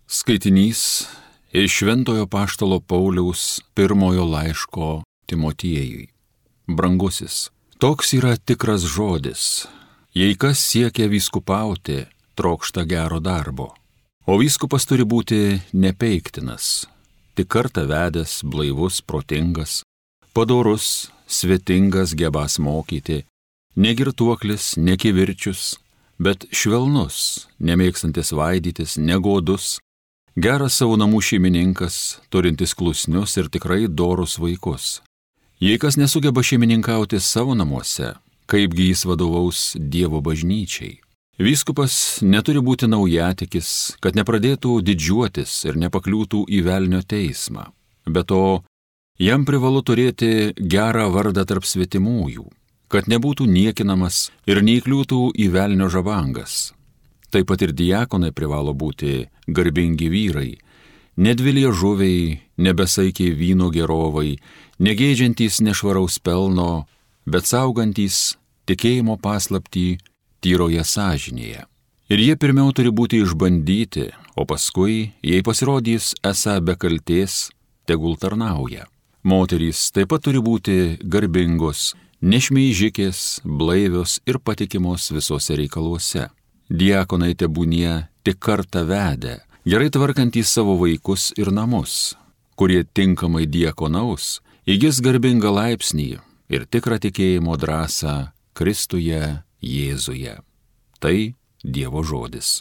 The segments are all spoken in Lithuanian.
Skaitinys iš Šventojo apaštalo Pauliaus pirmojo laiško Timotiejui. Brangusis, toks yra tikras žodis. Jei kas siekia vyskupauti, trokšta gero darbo. O vyskupas turi būti nepeiktinas, tik kartą vedęs, blaivus, protingas, padorus, svetingas, gebas mokyti, negirtuoklis, nekivirčius, bet švelnus, nemėgstantis vaidytis, negodus, geras savo namų šeimininkas, turintis klusnius ir tikrai dorus vaikus. Jei kas nesugeba šeimininkauti savo namuose, kaipgi jis vadovaus Dievo bažnyčiai? Vyskupas neturi būti naujatikis, kad nepradėtų didžiuotis ir nepakliūtų į velnio teismą. Be to, jam privalu turėti gerą vardą tarp svetimųjų, kad nebūtų niekinamas ir neįkliūtų į velnio žabangas. Taip pat ir diakonai privalo būti garbingi vyrai, nedviliežuviai, nebesaikiai vyno gerovai, negeidžiantys nešvaraus pelno, bet saugantys tikėjimo paslaptį tyroje sąžinėje. Ir jie pirmiau turi būti išbandyti, o paskui, jei pasirodys esą be kaltės, tegul tarnauja. Moterys taip pat turi būti garbingos, nešmeižikės, blaivios ir patikimos visose reikaluose. Diakonai tebūnie tik kartą vedę, gerai tvarkantys savo vaikus ir namus, kurie tinkamai diakonaus, įgis garbingą laipsnį ir tikrą tikėjimo drąsą Kristuje Jėzuje. Tai Dievo žodis.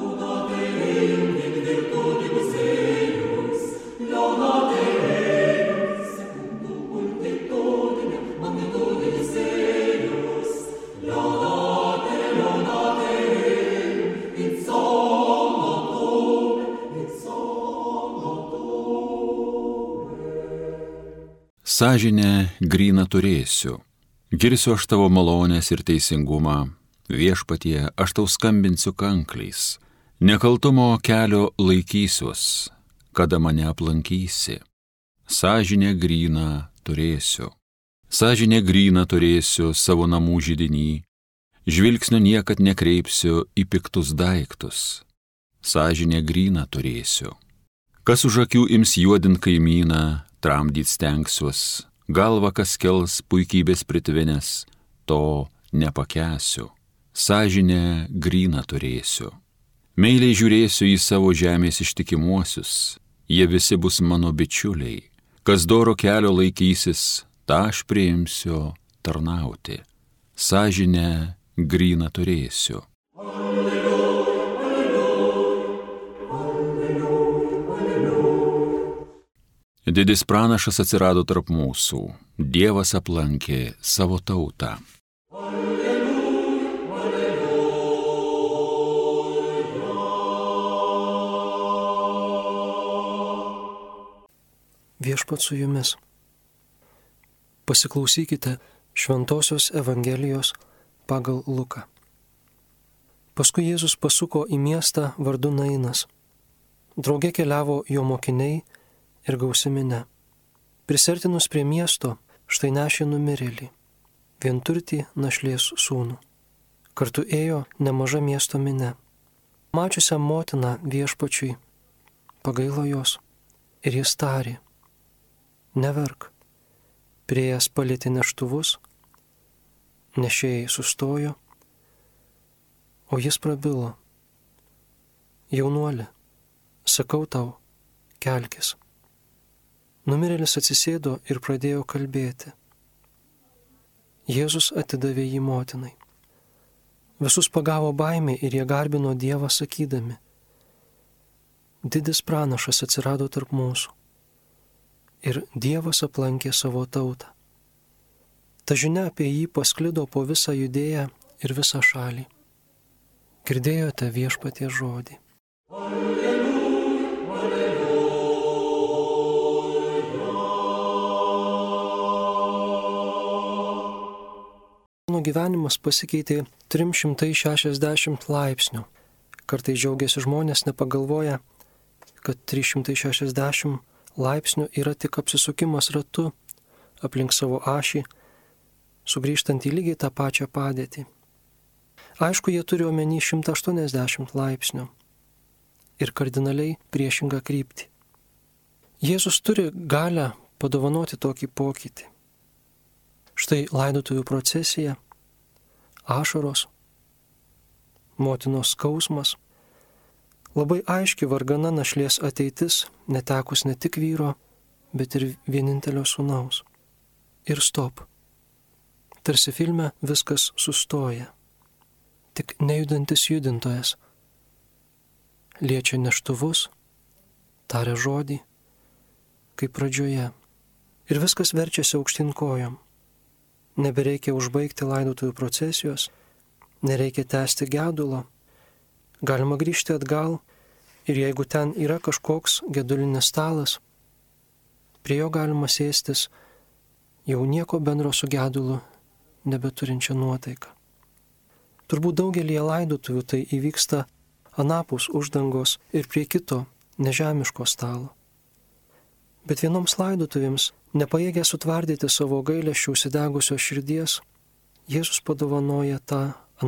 Sąžinę gryną turėsiu, girsiu aš tavo malonės ir teisingumą, viešpatie aš tau skambinsiu kankliais, nekaltumo kelio laikysiuos, kada mane aplankysi. Sąžinę gryną turėsiu savo namų židiny, žvilgsnio niekad nekreipsiu į piktus daiktus. Sąžinę gryną turėsiu. Kas už akių ims juodint kaimyną, tramdyt stengsiuos, galva kas kels puikybės pritvinęs, to nepakęsiu. Sąžinę gryną turėsiu. Meiliai žiūrėsiu į savo žemės ištikimuosius, jie visi bus mano bičiuliai. Kas doro kelio laikysis, tą aš priimsiu tarnauti. Sąžinę gryną turėsiu. Didis pranašas atsirado tarp mūsų, Dievas aplankė savo tautą. Viešpat su jumis. Pasiklausykite Šventosios Evangelijos pagal Luką. Paskui Jėzus pasuko į miestą vardu Nainas. Drauge keliavo jo mokiniai ir gausi minia. Prisertinus prie miesto, štai nešė numirėlį, vienturtį našlės sūnų. Kartu ėjo nemaža miesto minia. Mačiusią motiną viešpačiui, pagailo jos, ir jis tarė: neverk. Priėjęs palietė neštuvus, nešėjai sustojo, o jis prabilo: jaunuoli, sakau tau, kelkis. Numirėlis atsisėdo ir pradėjo kalbėti. Jėzus atidavė jį motinai. Visus pagavo baimė ir jie garbino Dievą sakydami: didis pranašas atsirado tarp mūsų ir Dievas aplankė savo tautą. Ta žinia apie jį pasklido po visą Judėją ir visą šalį. Girdėjote Viešpaties žodį. Mano gyvenimas pasikeitė 360 laipsnių. Kartais džiaugiasi žmonės nepagalvoja, kad 360 laipsnių yra tik apsisukimas ratu aplink savo ašį, sugrįžtant į lygiai tą pačią padėtį. Aišku, jie turi omeny 180 laipsnių. ir kardinaliai priešingą kryptį. Jėzus turi galią padovanoti tokį pokytį. Štai laidotuvių procesija, ašaros, motinos skausmas, labai aiški vargana našlės ateitis, netekus ne tik vyro, bet ir vienintelio sūnaus. Ir stop. Tarsi filme viskas sustoja. Tik nejudantis judintojas liečia neštuvus, taria žodį, kaip pradžioje. Ir viskas verčiasi aukštyn kojom. Nebereikia užbaigti laidotuvių procesijos, nereikia tęsti gedulo. Galima grįžti atgal ir jeigu ten yra kažkoks gedulinis stalas, prie jo galima sėstis jau nieko bendro su gedulu nebeturinčią nuotaiką. Turbūt daugelį laidotuvių tai įvyksta anapus uždangos ir prie kito nežemiško stalo. Bet vienoms laidotuvėms, nepajėgę sutvardyti savo gailesčių užsidegusios širdies, Jėzus padovanoja tą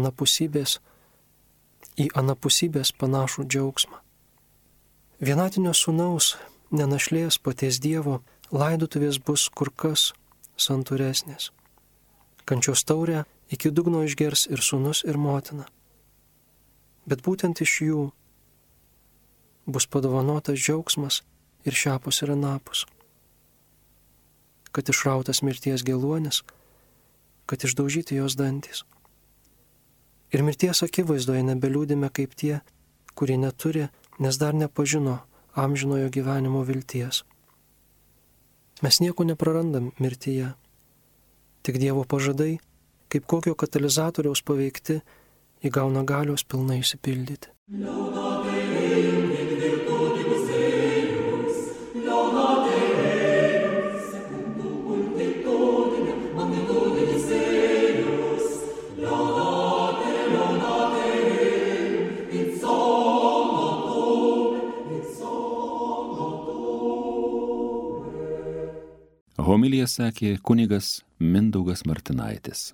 į anapusybės panašų džiaugsmą. Vienatinio sūnaus, nenašlės paties Dievo, laidotuvės bus kur kas santūresnės. Kančios taurę iki dugno išgers ir sūnus, ir motina. Bet būtent iš jų bus padovanotas džiaugsmas ir šiapus ir anapus. Kad išrautas mirties geluonis, kad išdaužyti jos dantys. Ir mirties akivaizdoje nebeliūdime kaip tie, kurie neturi, nes dar nepažino amžinojo gyvenimo vilties. Mes nieko neprarandam mirtyje. Tik Dievo pažadai, kaip kokio katalizatoriaus paveikti, įgauna galios pilnai išsipildyti. Homiliją sakė kunigas Mindaugas Martinaitis.